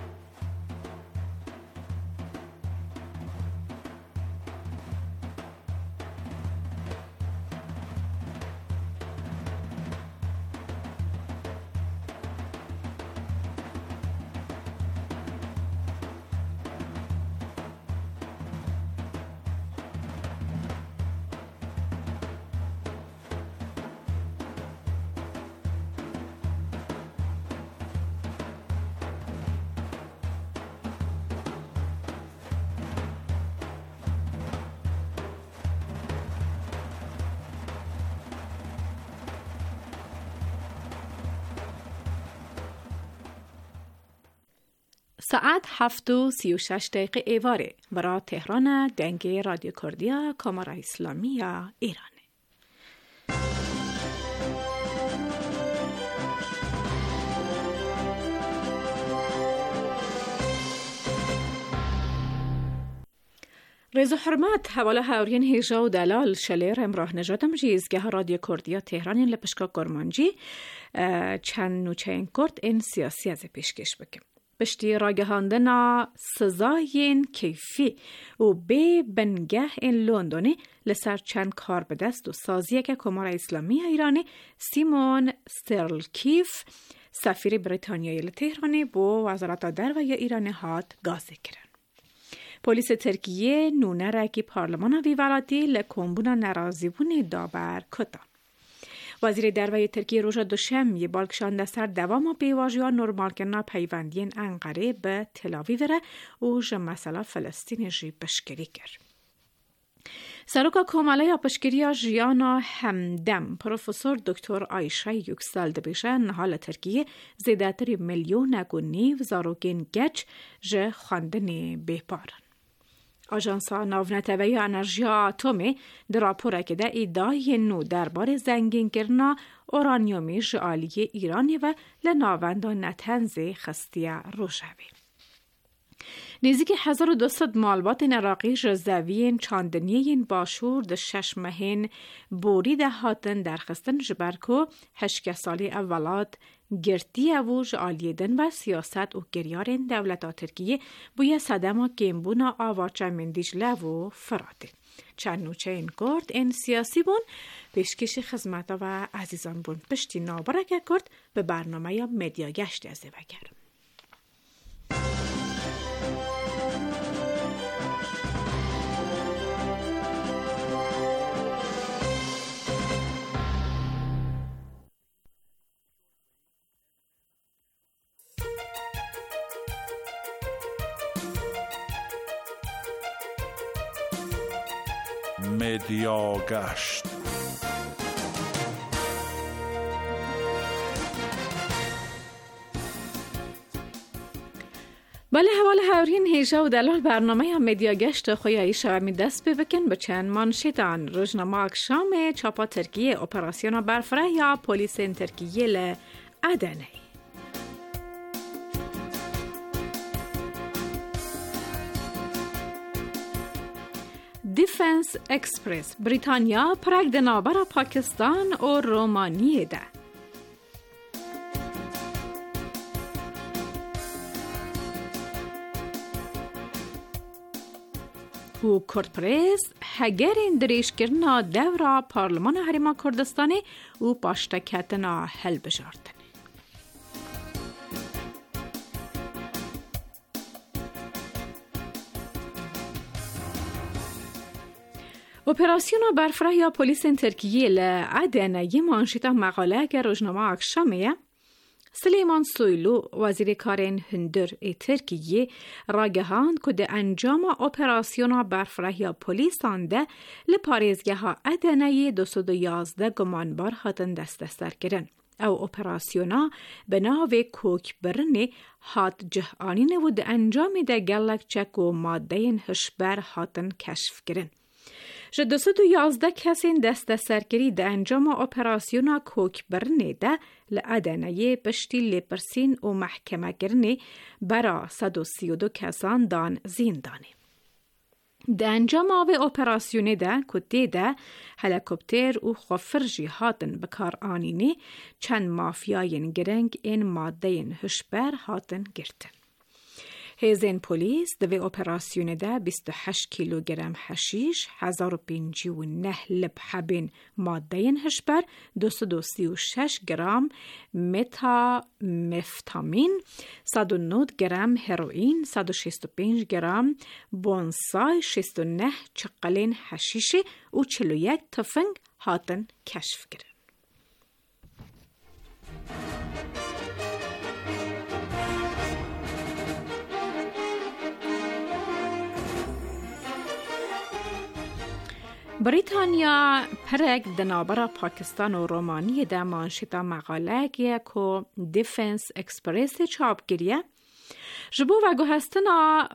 ساعت 7:36 ایواره برای تهران دنگ رادیو کردیا کامرا اسلامی ایران. رضا حرمت حواله هاورین هیجا و دلال شلیر امراه نجاتم جیزگه رادیو کردیا تهران لپشکا گرمانجی چند نوچه کرد این سیاسی از پیشکش بکم. بشتی راگهاندن سزاین کیفی و به بنگه این لندنی لسر چند کار به دست و سازیه که کمار اسلامی ایرانی سیمون سترلکیف سفیر بریتانیایی لتهرانی با وزارت دربای ایرانی هات گازه کرن. پلیس ترکیه نونه را که پارلمان ویولاتی لکمبونا نرازیبون دابر کتا. وزیر دروی ترکیه روژا دوشنبه بالکشان سر دوام پیواژیان نورمال کنا پیوندین انقره به تلاویو ره و ژ مسئله فلسطین جی پشگیری کرد. سروکا کومالای پشگیری ژیانا همدم پروفسور دکتر آیشه یوکسال دبیشه نهال ترکیه زیادتری میلیون و زاروگین گچ ژ خواندن بپارن. آژانسا ناونتوی انرژی اتمی در راپور که ده ایدای نو درباره زنگین کردن اورانیومی ژالی ایرانی و لناوندان نتنز خستیه روشوی. نزدیک 1200 مالبات عراقی جزوین چاندنیین باشور ده 6 مهین بوری ده هاتن درخستن جبرکو 8 سالی اولاد گرتی اوج آلیدن و سیاست و گریارین دولت ترکیه بوی صدما گیمبونا آواچه من دیجله و فراده. چند نوچه این کرد این سیاسی بون پیشکش خدمت و عزیزان بون پشتی نابرکه کرد به برنامه یا مدیا گشت از وگر. مدیا گشت. بله حوال هاورین هیجا و دلال برنامه هم مدیا گشت خویایی شومی دست بکن به چند مانشیدان روزنامه اکشام چاپا ترکیه اپراسیون برفره یا پولیس ترکیه لعدنه. دیفنس اکسپرس بریتانیا پرگ دنابر پاکستان و رومانیه ده. و کرد پریس هگرین دریش کرنا دورا پارلمان هریما کردستانی و پاشتکتنا هل بجاردن. اپراسیون برفره یا پلیس ترکیه لعدن یه مانشیتا مقاله که روزنامه اکشامیه سلیمان سویلو وزیر کارین هندر ترکیه راگهاند که ده انجام اپراسیون برفره یا پلیس آنده لپاریزگه ها عدنه 211 گمانبار هاتن دستستر کرن. او اپراسیونا به ناو کوک برنی هات جهانینه و ده انجام ده گلک چک و ماده هشبر هاتن کشف کرن. 211 کسین دست سرگیری ده انجام اپراسیونا کوک برنی ده لعدنه پشتی لپرسین و محکمه گرنی برا 132 کسان دان زیندانه. ده انجام آوه اپراسیونه ده کتی ده هلیکوپتر و خفرجی هاتن بکار آنینی چند مافیاین گرنگ این ماده هشبر هاتن گرتن. هیزن پلیس دوی اپراسیون ده 28 کیلوگرم حشیش، 1059 لب حبین ماده هشبر، 236 گرم متا مفتامین، 109 گرم هروئین، 165 گرم بونسای، 69 چقلین حشیشه و 41 تفنگ هاتن کشف کرد. بریتانیا پرک دنابر پاکستان و رومانی ده مانشیتا مقاله که دیفنس اکسپرس چاپگیریه جبو و گوهستنا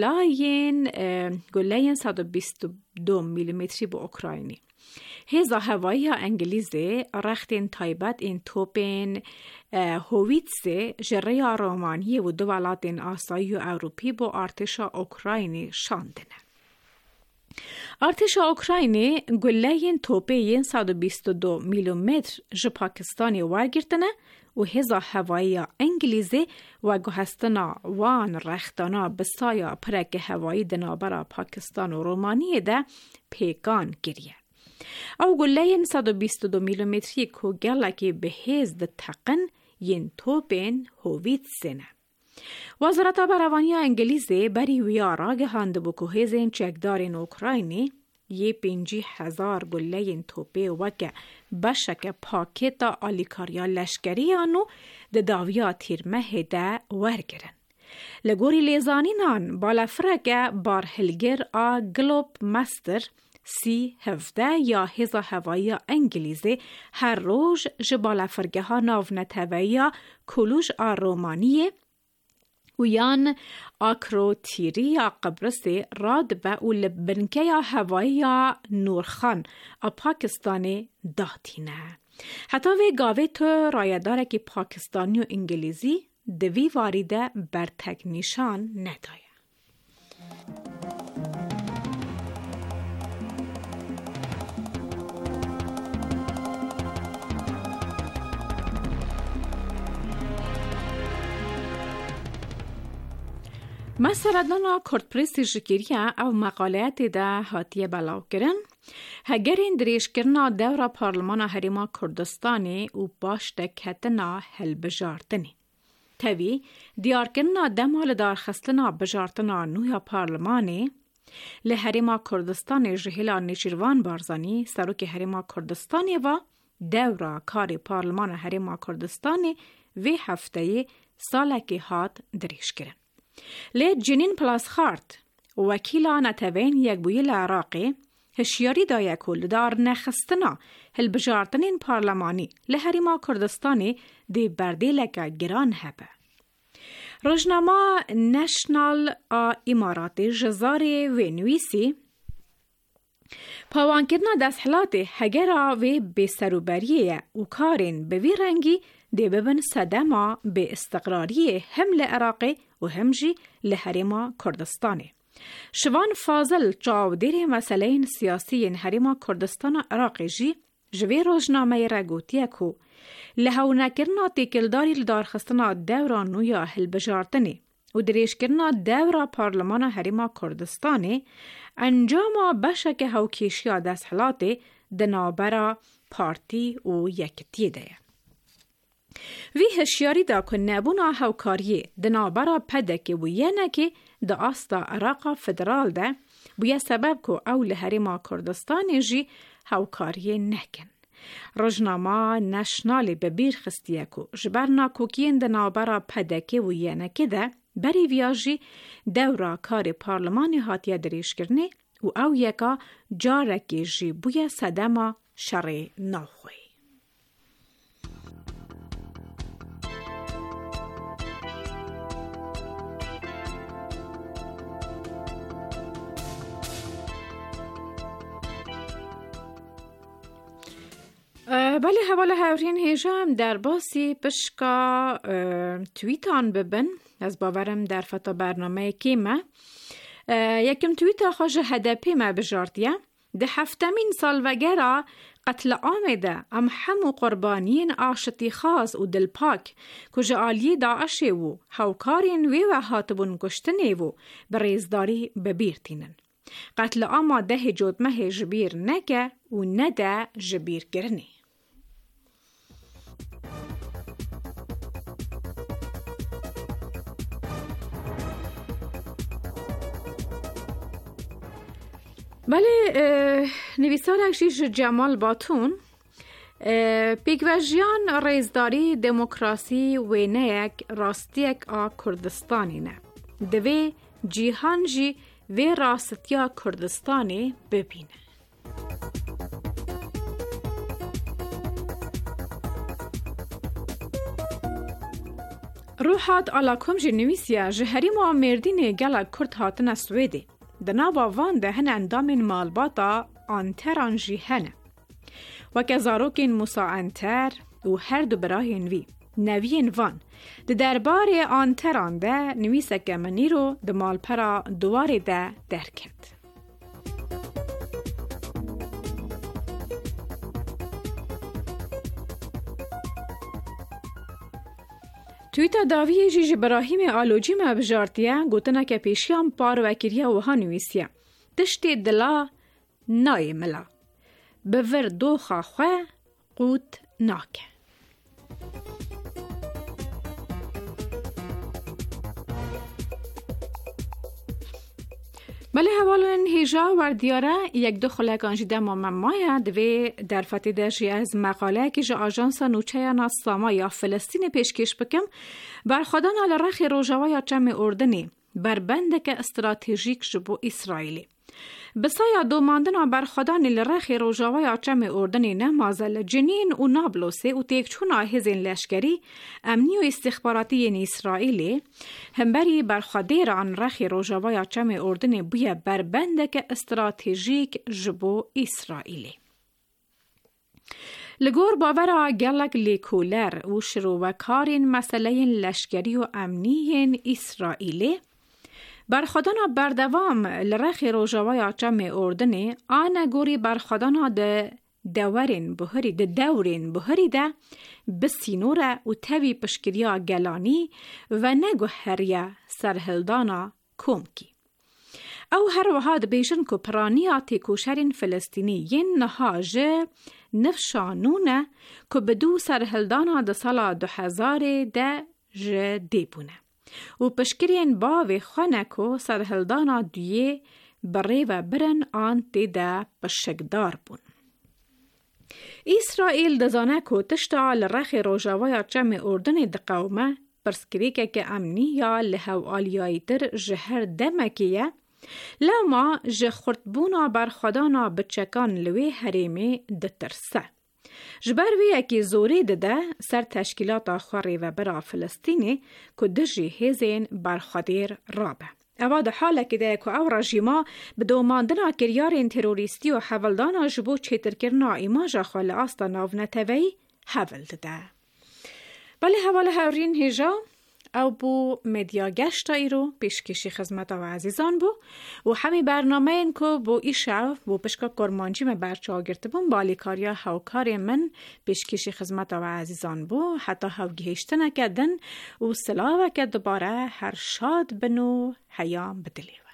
گلاین 122 میلیمتری با اوکراینی. هزا هوایی انگلیزی رختین تایبت این توپین هویتسه جره رومانی و دولات آسایی و اروپی با ارتش اوکراینی شاندنه. ارتش اوکراینی گلهین توپین 122 میلیمتر ژ پاکستانی ورگرتنه و هزا هوایی انگلیزی و گوهستنا وان رختانا بسایا پرک هوایی دنابر پاکستان و رومانی ده پیگان گریه. او گلهین 122 میلیمتری که گلکی به هز ده تقن ین توپین هویت سنه. وزارت بهره‌ای انگلیسی بری ویارا گهاند بو که هزین چکدارین اوکراینی 50,000 گله توپه وکه بشک پاکتا آلیکاریا لشکریانو ده داویا تیرمه ده ورگرن. لگوری لیزانینان بالا فرگه بارهلگر گلوب مستر C-17 یا هزا هوایی انگلیزی هر روز جبالا فرگه ها ناونتوایی کلوش رومانیه و یان آکروتیری یا قبرسی راد به او لبنکه یا هوایی نورخان پاکستانی داتینه. حتی وی گاوه تو رایداره که پاکستانی و انگلیزی دوی وارده بر تک نشان ندایه. مثلا کورتپریسی جکیریه او مقالات ده هاتیه بلاو کرن هگرین دریش کرنا دورا پارلمان هریما کردستانی و باش دکتنا هل بجارتنی. تاوی دیار کرنا دمال دار خستنا بجارتنا نویا پارلمانی لحریما کردستانی جهیلا نیچیروان بارزانی سروک هریما کردستانی و دورا کاری پارلمان هریما کردستانی وی هفته سالکی هات دریش کرن. لی جنین پلاس خارت وکیلا نتوین یک بویل عراقی هشیاری دایه کل دار نخستنا هل بجارتنین پارلمانی لحریما کردستانی دی بردی لکه گران هبه. روزنامه نشنال امارات جزاری و نویسی پاوان کردن دستحلات هگرا و به سروبریه و کارین به وی رنگی دی ببن صدما به استقراری هم لعراقی و همجی لحریما کردستانی. شوان فاضل چاودیر مسئله سیاسی حریما کردستان عراقی جی جوی روزنامه را گوتیه کو لحو نکرنا تیکلداری لدارخستنا دورا نویا هل بجارتنی و دریش کرنا دورا پارلمان حریما کردستانی انجام بشک هوکیشیا دست حلاتی دنابرا پارتی و یکتی ده. وی هشیاری دا که نبونا هوکاریه دنابرا پدک و ینکی دا آستا عراق فدرال ده بویا سبب که اول حریما کردستانی جی هوکاریه نکن. روزنامه نشنالی به بیر خستیه که جبرنا کوکین دنابرا پدک و ینکی ده بری ویاجی دورا کار پارلمانی هاتیه دریش کرنه و او یکا جارکی جی بویا صدما شرع نوخوی. بله حواله هاورین هیجام در باسی پشکا تویتان ببن از باورم در فتا برنامه کیمه یکم تویتا خوش هدپی ما بجارتیه ده هفتمین سال وگرا قتل آمده ام همو قربانین آشتی خاص و دلپاک کجا آلی داعشه و هوکارین وی و هاتبون گشتنه و بریزداری ببیرتینن. قتل آما ده جودمه جبیر نگه و نده جبیر گرنه. بله نویسارکشیش جمال باتون پیگوژیان ریزداری دموکراسی و نیک راستیک کردستانی نه دوی جیهان جی و راستیا کردستانی ببینه. روحات علاکم جی نویسیا جهری ما مردین گل کرد هاتن سویدی دنابا وان ده هن اندامین مالباتا آنتران جی هنه و که زاروکین موسا انتر و هر دو براهین وی نوین وان ده دربار آنتران ده نویسک منی رو ده مالپرا دواری ده درکت. تویتا داویه جیج براهیم آلوجی ما بجارتیه گوتنه که پیشیان پار وکریه وها نویسیه دشتی دلا نای ملا بور دو خواهوه قوت ناکه. بله حوالن هیجا و دیاره یک دو خلقان جیده مممایه دوی در فتیده جی از مقاله که جا آجانس نوچه ناستاما یا فلسطین پیشکش بکم برخودان لرخ روژاوی چم اردنی بربنده که استراتیژیک جبو اسرائیلی. بسایا دوماندن برخودان لرخ روژاوی چم اردنی نمازل جنین و نابلوسه و تیکچون آهزین لشکری امنی و استخباراتی این اسرائیلی همبری برخودیر آن رخ روژاوی چم اردنی بوی بربنده که استراتیژیک جبو اسرائیلی. لگور باورا گلک لیکولر و شروعکارین مسئله لشکری و امنی اسرائیلی برخودانا بردوام لرخ روژاوی چم اردنی آن گوری برخودانا دورین بهری ده بسینوره و تاوی پشکریا گلانی و نگو هریا سرهلدانا کومکی. او هر وحاد بیشن که پرانیاتی کوشرین فلسطینیین نهاجه نفشانونه که بدو سرهلدانا ده سال 2010 جدی بونه. و پشکرین باوی خانکو سرهلدانا دویه بری و برن آن دیده پشکدار بون. اسرائیل دزانه که تشتال رخ روژاوی چم اردن دقومه پرسکریکه که امنی یا لحو آلیایی در جهر دمکیه لما جه خورتبونا برخودانا بچکان لوی حریمی دترسه. جبر وی اکی زوری ده سر تشکیلات خوری و برا فلسطینی که دجی هزین برخودیر رابه. اواد حاله که ده که او رژیما به دوماندنا کریارین تروریستی و حولدانا جبو چیتر کرنا ایماجا خوال آستا ناو نتوی حول ده. بله حوال هورین هجا او بو مدیا گشتا ایرو پیشکشی خدمت و عزیزان بو و همی برنامه این که بو ایشاو بو پشکا کرمانجی من برچه آگرته بون بالیکاریا هاوکاری من پیشکشی خدمت و عزیزان بو حتی هاوگیشتنه کدن و سلاوه که دوباره هر شاد بنو حیام بدلیو.